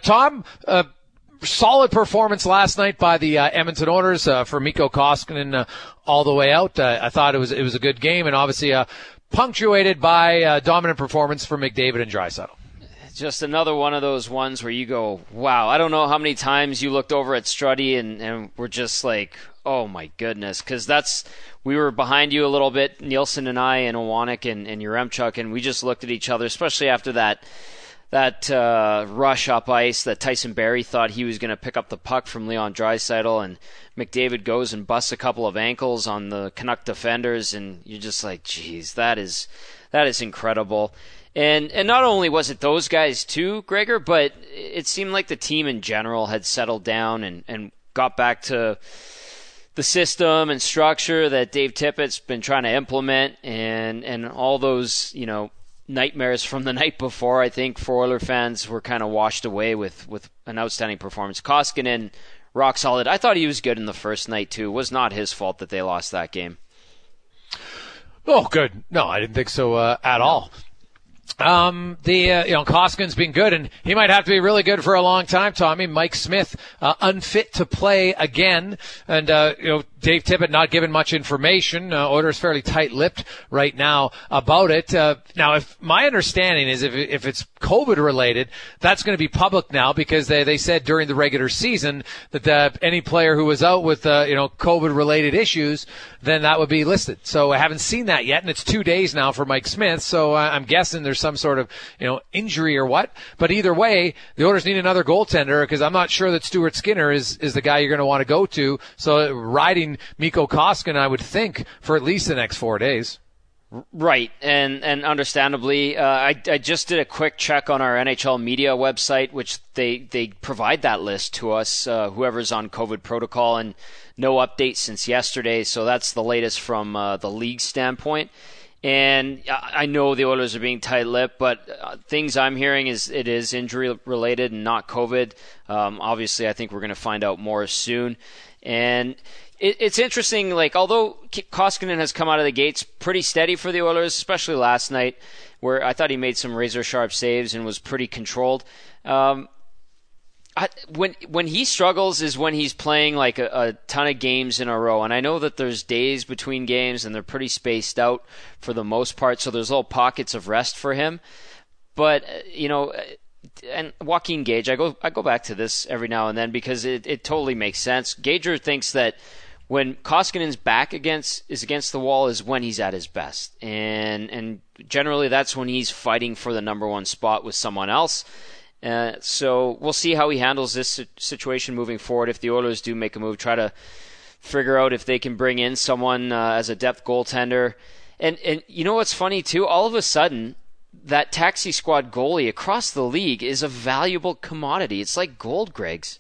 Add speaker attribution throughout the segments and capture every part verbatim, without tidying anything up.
Speaker 1: Tom, uh, solid performance last night by the uh, Edmonton Oilers uh, for Mikko Koskinen uh, all the way out. Uh, I thought it was it was a good game, and obviously uh, punctuated by uh, dominant performance from McDavid and Draisaitl.
Speaker 2: Just another one of those ones where you go, wow, I don't know how many times you looked over at Struddy and, and were just like, oh my goodness, because that's, we were behind you a little bit, Nielsen and I and Owanek and, and Yaremchuk, and we just looked at each other, especially after that that uh, rush up ice that Tyson Barrie thought he was going to pick up the puck from Leon Draisaitl, and McDavid goes and busts a couple of ankles on the Canuck defenders, and you're just like, geez, that is that is incredible. And and not only was it those guys too, Gregor, but it seemed like the team in general had settled down and, and got back to the system and structure that Dave Tippett's been trying to implement, and, and all those, you know, nightmares from the night before, I think, for Oiler fans were kind of washed away with, with an outstanding performance. Koskinen, rock solid. I thought he was good in the first night too. It was not his fault that they lost that game.
Speaker 1: Oh, good. No, I didn't think so uh, at all. Um, the, uh, you know, Koskinen's been good, and he might have to be really good for a long time, Tommy. Mike Smith, uh, unfit to play again. And, uh, you know, Dave Tippett not giving much information. Uh, Oilers fairly tight-lipped right now about it. Uh, now, if my understanding is if, if it's COVID related, that's going to be public now because they, they said during the regular season that, uh, any player who was out with, uh, you know, COVID related issues, then that would be listed. So I haven't seen that yet, and it's two days now for Mike Smith. So uh, I'm guessing there's some sort of, you know, injury or what. But either way, the Oilers need another goaltender because I'm not sure that Stuart Skinner is, is the guy you're going to want to go to. So riding Mikko Koskinen, I would think, for at least the next four days.
Speaker 2: Right, and and understandably, uh, I, I just did a quick check on our N H L media website, which they, they provide that list to us, uh, whoever's on COVID protocol, and no updates since yesterday, so that's the latest from uh, the league standpoint. And I know the Oilers are being tight-lipped, but uh, things I'm hearing is it is injury-related and not COVID. Um, obviously, I think we're going to find out more soon. And it, it's interesting, like, although Koskinen has come out of the gates pretty steady for the Oilers, especially last night, where I thought he made some razor-sharp saves and was pretty controlled. Um, I, when when he struggles is when he's playing like a, a ton of games in a row, and I know that there's days between games and they're pretty spaced out for the most part, so there's little pockets of rest for him. But you know, and Joaquin Gage, I go I go back to this every now and then because it, it totally makes sense. Gager thinks that when Koskinen's back against is against the wall is when he's at his best, and and generally that's when he's fighting for the number one spot with someone else. Uh, so we'll see how he handles this situation moving forward. If the Oilers do make a move, try to figure out if they can bring in someone uh, as a depth goaltender. And and you know what's funny too? All of a sudden, that taxi squad goalie across the league is a valuable commodity. It's like gold, Greggs.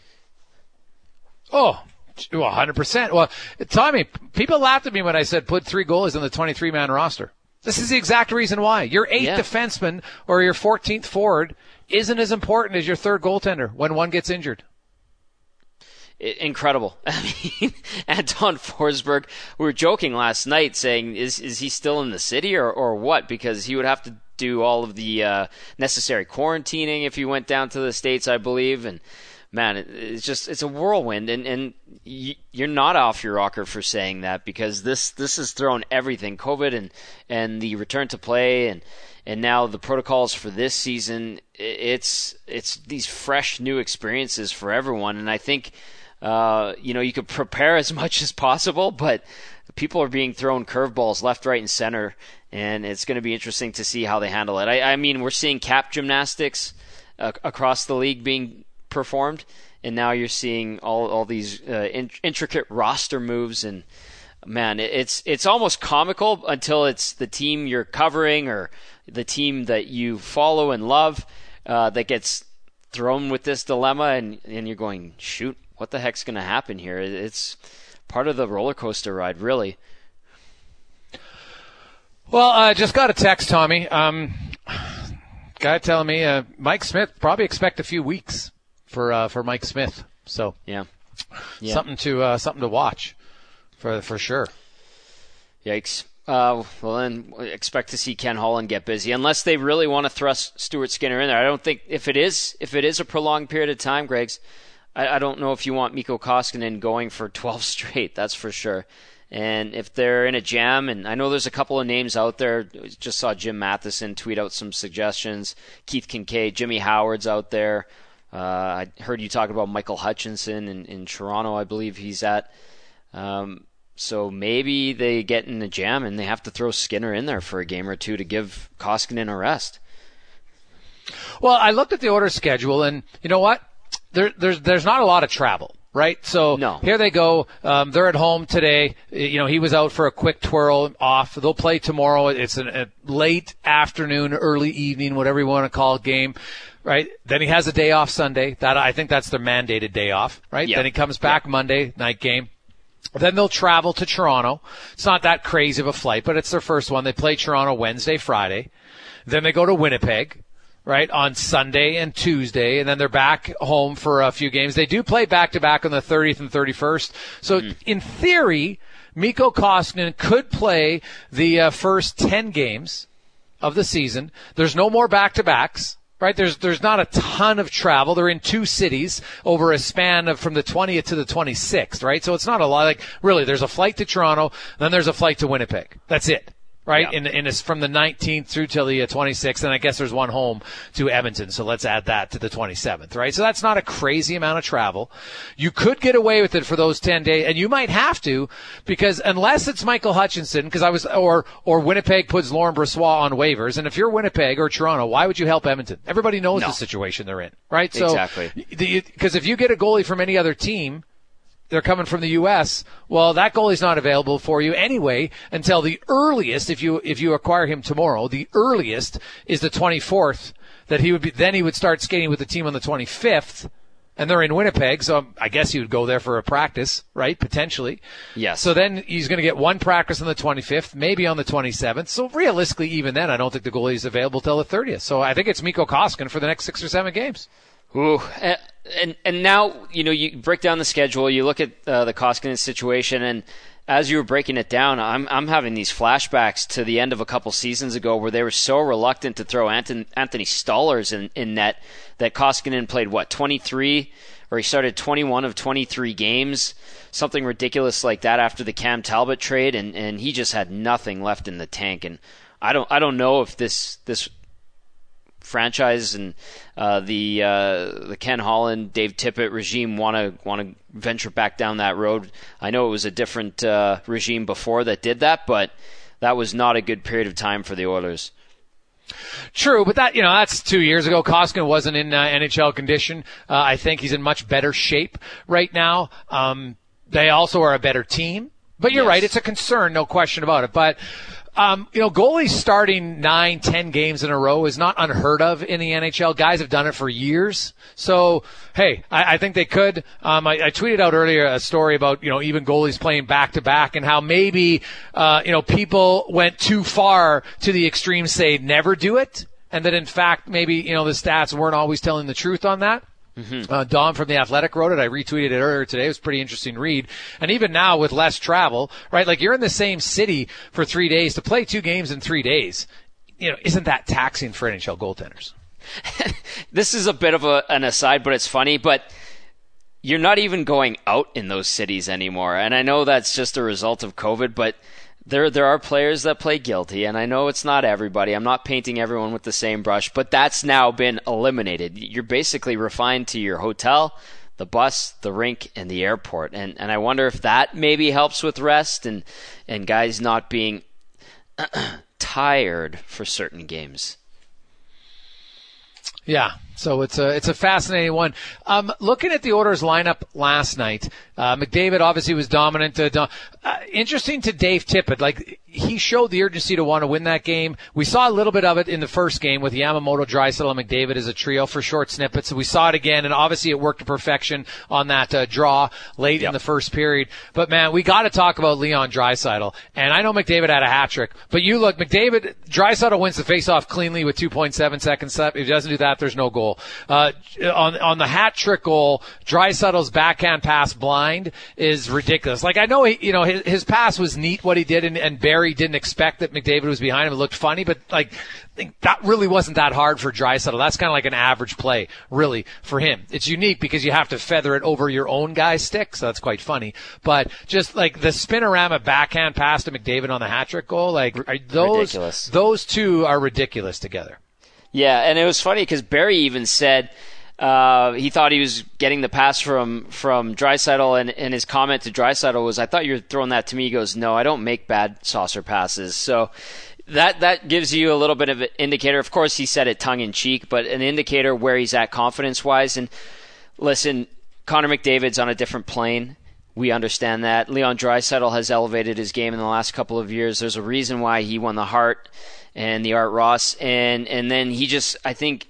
Speaker 1: Oh, well, one hundred percent. Well, Tommy, people laughed at me when I said put three goalies on the twenty-three man roster. This is the exact reason why. Your eighth yeah. defenseman or your fourteenth forward isn't as important as your third goaltender when one gets injured.
Speaker 2: Incredible. I mean, Anton Forsberg, we were joking last night saying, is is he still in the city or, or what? Because he would have to do all of the uh, necessary quarantining if he went down to the States, I believe. And man, it, it's just, it's a whirlwind. And, and y- you're not off your rocker for saying that because this, this has thrown everything, COVID and, and the return to play and, And now the protocols for this season, it's it's these fresh new experiences for everyone. And I think, uh, you know, you could prepare as much as possible, but people are being thrown curveballs left, right, and center. And it's going to be interesting to see how they handle it. I, I mean, we're seeing cap gymnastics uh, across the league being performed. And now you're seeing all, all these uh, in, intricate roster moves and, man, it's it's almost comical until it's the team you're covering or the team that you follow and love uh, that gets thrown with this dilemma, and, and you're going, shoot, what the heck's going to happen here? It's part of the roller coaster ride, really.
Speaker 1: Well, I uh, just got a text, Tommy. Um, guy telling me uh, Mike Smith, probably expect a few weeks for uh, for Mike Smith. So
Speaker 2: yeah, yeah.
Speaker 1: something to uh, something to watch. For for sure.
Speaker 2: Yikes. Uh, well, then expect to see Ken Holland get busy, unless they really want to thrust Stuart Skinner in there. I don't think if it is if it is a prolonged period of time, Greg's, I, I don't know if you want Mikko Koskinen going for twelve straight. That's for sure. And if they're in a jam, and I know there's a couple of names out there. Just saw Jim Matheson tweet out some suggestions. Keith Kincaid, Jimmy Howard's out there. Uh, I heard you talk about Michael Hutchinson in, in Toronto, I believe he's at. Um, So maybe they get in a jam and they have to throw Skinner in there for a game or two to give Koskinen a rest.
Speaker 1: Well, I looked at the order schedule, and you know what? There, there's there's not a lot of travel, right? So
Speaker 2: no.
Speaker 1: Here they go. Um, they're at home today. You know, he was out for a quick twirl off. They'll play tomorrow. It's an, a late afternoon, early evening, whatever you want to call it, game. Right. Then he has a day off Sunday. That I think that's their mandated day off. Right.
Speaker 2: Yep.
Speaker 1: Then he comes back
Speaker 2: yep.
Speaker 1: Monday night game. Then they'll travel to Toronto. It's not that crazy of a flight, but it's their first one. They play Toronto Wednesday, Friday. Then they go to Winnipeg, right, on Sunday and Tuesday, and then they're back home for a few games. They do play back-to-back on the thirtieth and thirty-first. So mm. in theory, Mikko Koskinen could play the uh, first ten games of the season. There's no more back-to-backs. Right, there's there's not a ton of travel. They're in two cities over a span of from the twentieth to the twenty-sixth, right? So it's not a lot. Like really, there's a flight to Toronto, then there's a flight to Winnipeg. That's it, right?
Speaker 2: Yeah.
Speaker 1: And and it's from the nineteenth through till the twenty-sixth, and I guess there's one home to Edmonton. So let's add that to the twenty-seventh, right? So that's not a crazy amount of travel. You could get away with it for those ten days, and you might have to, because unless it's Michael Hutchinson, because I was or or Winnipeg puts Laurent Brossoit on waivers, and if you're Winnipeg or Toronto, why would you help Edmonton? Everybody knows
Speaker 2: no.
Speaker 1: the situation they're in, right? So,
Speaker 2: exactly.
Speaker 1: Because if you get a goalie from any other team, they're coming from the U S, well, that goalie's not available for you anyway until the earliest, if you if you acquire him tomorrow, the earliest is the twenty-fourth, that he would be, then he would start skating with the team on the twenty-fifth, and they're in Winnipeg, so I guess he would go there for a practice, right, potentially.
Speaker 2: Yes.
Speaker 1: So then he's going to get one practice on the twenty-fifth, maybe on the twenty-seventh. So realistically, even then, I don't think the goalie is available till the thirtieth. So I think it's Mikko Koskinen for the next six or seven games.
Speaker 2: Ooh, and and now, you know, you break down the schedule, you look at uh, the Koskinen situation, and as you were breaking it down, I'm I'm having these flashbacks to the end of a couple seasons ago where they were so reluctant to throw Anton, Anthony Stolarz in, in net that Koskinen played, what, twenty-three, or he started twenty-one of twenty-three games, something ridiculous like that after the Cam Talbot trade, and, and he just had nothing left in the tank. And I don't I don't know if this this franchise and uh, the uh, the Ken Holland, Dave Tippett regime want to want to venture back down that road. I know it was a different uh, regime before that did that, but that was not a good period of time for the Oilers.
Speaker 1: True, but that you know that's two years ago. Koskinen wasn't in uh, N H L condition. Uh, I think he's in much better shape right now. Um, they also are a better team. But you're yes. right; it's a concern, no question about it. But Um, you know, goalies starting nine, ten games in a row is not unheard of in the N H L. Guys have done it for years. So, hey, I, I think they could. Um, I, I tweeted out earlier a story about, you know, even goalies playing back-to-back and how maybe, uh, you know, people went too far to the extreme, say never do it, and that, in fact, maybe, you know, the stats weren't always telling the truth on that. Mm-hmm. Uh, Dom from The Athletic wrote it. I retweeted it earlier today. It was a pretty interesting read. And even now with less travel, right, like you're in the same city for three days to play two games in three days. You know, isn't that taxing for N H L goaltenders?
Speaker 2: This is a bit of a, an aside, but it's funny, but you're not even going out in those cities anymore. And I know that's just a result of COVID, but There there are players that play guilty, and I know it's not everybody. I'm not painting everyone with the same brush, but that's now been eliminated. You're basically refined to your hotel, the bus, the rink, and the airport. And and I wonder if that maybe helps with rest and, and guys not being tired for certain games.
Speaker 1: Yeah, so it's a it's a fascinating one. Um, looking at the Oilers lineup last night, uh, McDavid obviously was dominant. Uh, dom- uh, interesting to Dave Tippett, like he showed the urgency to want to win that game. We saw a little bit of it in the first game with Yamamoto, Draisaitl, and McDavid as a trio for short snippets. We saw it again, and obviously it worked to perfection on that uh, draw late yep. in the first period. But man, we got to talk about Leon Draisaitl. And I know McDavid had a hat trick, but you look, McDavid, Draisaitl wins the faceoff cleanly with two point seven seconds left. If he doesn't do that, there's no goal. goal. Uh, on on the hat trick goal, Draisaitl's backhand pass blind is ridiculous. Like, I know he, you know his, his pass was neat what he did, and, and Barry didn't expect that McDavid was behind him. It looked funny, but like that really wasn't that hard for Draisaitl. That's kind of like an average play, really, for him. It's unique because you have to feather it over your own guy's stick, so that's quite funny. But just like the spinorama backhand pass to McDavid on the hat trick goal, like are those
Speaker 2: ridiculous.
Speaker 1: Those two are ridiculous together.
Speaker 2: Yeah, and it was funny because Barry even said uh, he thought he was getting the pass from from Draisaitl, and, and his comment to Draisaitl was, "I thought you were throwing that to me." He goes, "No, I don't make bad saucer passes." So that that gives you a little bit of an indicator. Of course, he said it tongue in cheek, but an indicator where he's at confidence wise. And listen, Connor McDavid's on a different plane. We understand that. Leon Draisaitl has elevated his game in the last couple of years. There's a reason why he won the Hart and the Art Ross, and and then he just, I think,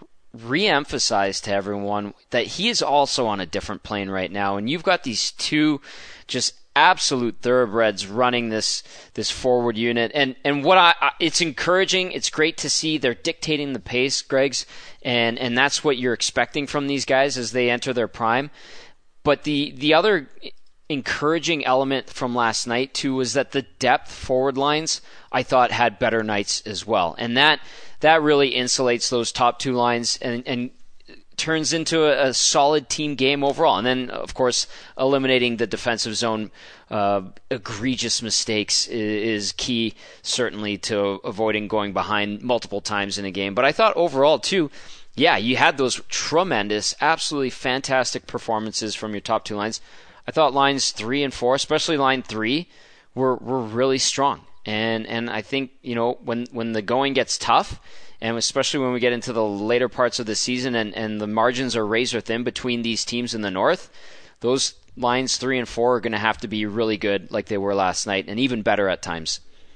Speaker 2: re-emphasized to everyone that he is also on a different plane right now. And you've got these two just absolute thoroughbreds running this this forward unit, and and what I, I it's encouraging. It's great to see they're dictating the pace, Greg's, and and that's what you're expecting from these guys as they enter their prime. But the the other encouraging element from last night too was that the depth forward lines, I thought, had better nights as well, and that that really insulates those top two lines and and turns into a, a solid team game overall. And then, of course, eliminating the defensive zone uh, egregious mistakes is, is key, certainly, to avoiding going behind multiple times in a game. But I thought overall too, yeah, you had those tremendous, absolutely fantastic performances from your top two lines. I thought lines three and four, especially line three, were were really strong. And and I think, you know, when when the going gets tough, and especially when we get into the later parts of the season and, and the margins are razor thin between these teams in the North, those lines three and four are going to have to be really good like they were last night, and even better at times.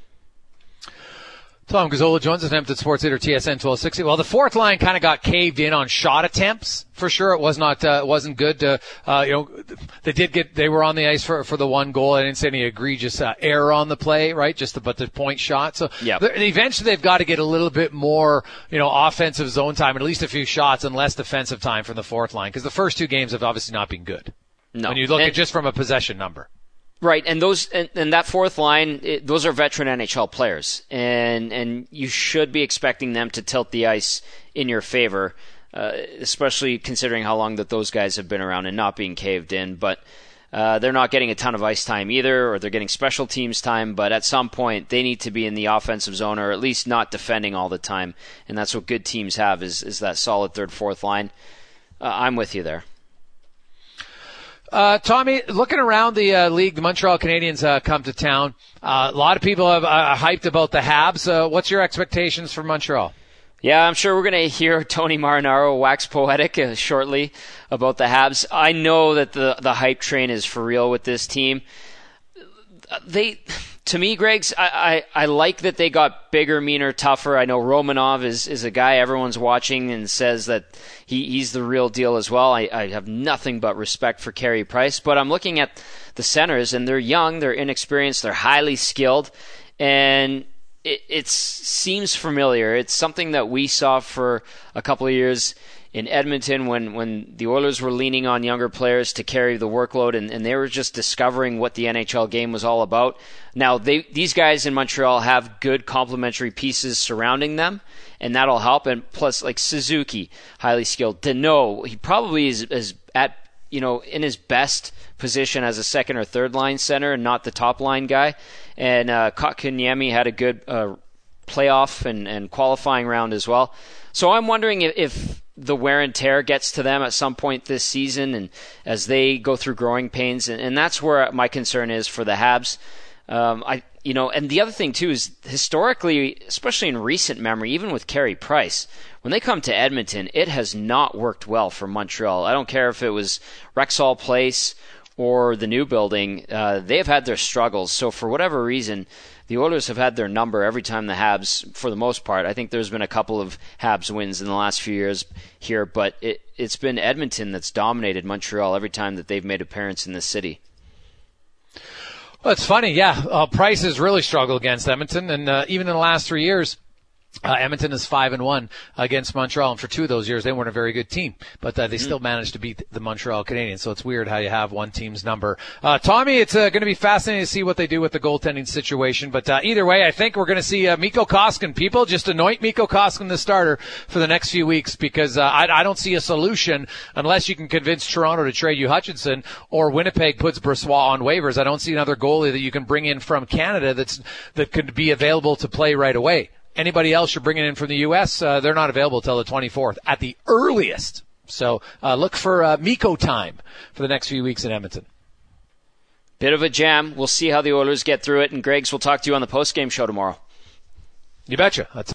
Speaker 1: Tom Gazzola joins us, Edmonton Sports Leader, T S N twelve sixty. Well, the fourth line kind of got caved in on shot attempts, for sure. It was not, uh, it wasn't good to, uh, you know, they did get, they were on the ice for, for the one goal. I didn't see any egregious, uh, error on the play, right? Just about the point shot. So
Speaker 2: yep.
Speaker 1: Eventually they've got to get a little bit more, you know, offensive zone time, at least a few shots, and less defensive time from the fourth line, because the first two games have obviously not been good.
Speaker 2: No.
Speaker 1: When you look
Speaker 2: and-
Speaker 1: at just from a possession number.
Speaker 2: Right, and those and, and that fourth line, it, those are veteran N H L players, and and you should be expecting them to tilt the ice in your favor, uh, especially considering how long that those guys have been around and not being caved in. But uh, they're not getting a ton of ice time either, or they're getting special teams time. But at some point, they need to be in the offensive zone, or at least not defending all the time. And that's what good teams have is is that solid third, fourth line. Uh, I'm with you there.
Speaker 1: Uh, Tommy, looking around the uh, league, the Montreal Canadiens uh, come to town. Uh, a lot of people have uh, hyped about the Habs. Uh, what's your expectations for Montreal?
Speaker 2: Yeah, I'm sure we're going to hear Tony Marinaro wax poetic uh, shortly about the Habs. I know that the the hype train is for real with this team. They, to me, Greg's, I, I, I like that they got bigger, meaner, tougher. I know Romanov is, is a guy everyone's watching and says that he, he's the real deal as well. I, I have nothing but respect for Carey Price, but I'm looking at the centers, and they're young, they're inexperienced, they're highly skilled, and it it's, seems familiar. It's something that we saw for a couple of years in Edmonton when, when the Oilers were leaning on younger players to carry the workload, and, and they were just discovering what the N H L game was all about. Now, they, these guys in Montreal have good complementary pieces surrounding them, and that'll help. And plus, like Suzuki, highly skilled. Danault, he probably is, is at, you know, in his best position as a second or third line center and not the top line guy. And uh, Kotkaniemi had a good uh, playoff and, and qualifying round as well. So I'm wondering if, if the wear and tear gets to them at some point this season, and as they go through growing pains, and, and that's where my concern is for the Habs. Um, I, you know, and the other thing too is historically, especially in recent memory, even with Carey Price, when they come to Edmonton, it has not worked well for Montreal. I don't care if it was Rexall Place or the new building; uh, they have had their struggles. So for whatever reason, the Oilers have had their number every time the Habs, for the most part. I think there's been a couple of Habs wins in the last few years here, but it, it's been Edmonton that's dominated Montreal every time that they've made appearance in this city.
Speaker 1: Well, it's funny, yeah. Uh, Price has really struggled against Edmonton, and uh, even in the last three years, Uh, Edmonton is five and one against Montreal, and for two of those years, they weren't a very good team, but uh, they mm-hmm. still managed to beat the Montreal Canadiens. So it's weird how you have one team's number. Uh, Tommy, it's uh, going to be fascinating to see what they do with the goaltending situation. But uh, either way, I think we're going to see uh, Mikko Koskinen. People just anoint Mikko Koskinen the starter for the next few weeks because uh, I, I don't see a solution unless you can convince Toronto to trade you Hutchinson or Winnipeg puts Brossoit on waivers. I don't see another goalie that you can bring in from Canada that's that could be available to play right away. Anybody else you're bringing in from the U S, uh, they're not available till the twenty-fourth at the earliest. So uh, look for uh, Mikko time for the next few weeks in Edmonton.
Speaker 2: Bit of a jam. We'll see how the Oilers get through it. And Greggs, we'll talk to you on the postgame show tomorrow.
Speaker 1: You betcha. That's